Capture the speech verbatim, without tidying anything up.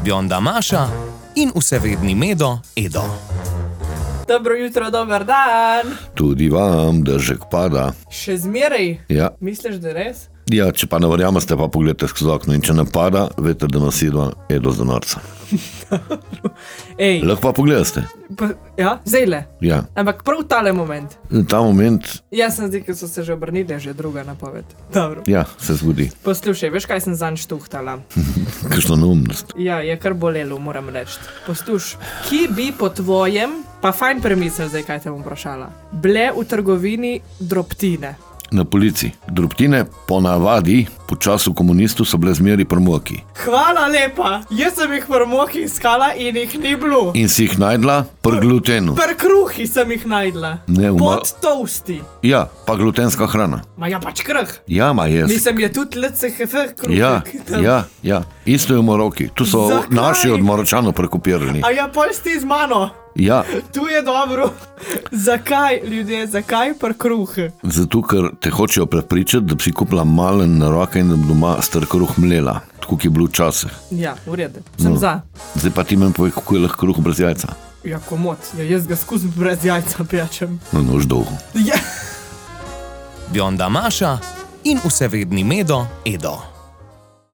Bionda Maša in vsevedni Medo Edo. Dobro jutro, dober dan. Tudi vam, držek pada. Še zmeraj? Ja. Misliš, da je res? Ja, če pa ne verjamete, pa pogledajte skozi okno in če ne pada, veste, da nas jedva Edo z norca. Ej, Lahko pa pogledate. pa, ja, zdajle. Ja. Ampak prav tale moment. Ta moment, Jaz sem zdaj, ki so se že obrnili, že druga napoved. Dobro. ja, se zgodi. Poslušaj, veš, kaj sem zanj štuhtala? Kakšna neumnost. Ja, je kar bolelo, moram reči. Posluš, ki bi po tvojem, pa fajn premislil zdaj, kaj te bom vprašala, bile v trgovini drobtine? Na polici. Drobtine ponavadi po času komunistov so bile zmeri prmoki. Hvala lepa, jaz sem jih v moki iskala in jih ni bilo. In si jih najdla pri glutenu. Per kruhi sem jih najdla. Ne, v ma- Pod toasti. Ja, pa glutenska hrana. Ma ja, pač krh. Ja, ma jaz. Mislim, je tudi L C H F kruhek. Ja, ja, ja. Isto je v Maroki. Tu so Zakaj? naši od Maročanov prekopirani. A ja, pol si z mano. Ja, Tu je dobro. Zakaj, ljudje, zakaj per kruh? zato ker te hočejo prepričati, da bi si kupila malen na roke in da bi doma star kruh mlela. Tako je bilo včasih. Ja, v redu. Sem No. za. Zdaj pa ti meni povej, kako je lahko kruh brez jajca. Ja, komot. Ja, jaz ga skozi brez jajca pečem. No, nož dolgo. Ja. Bionda Maša in vsevedni Medo Edo.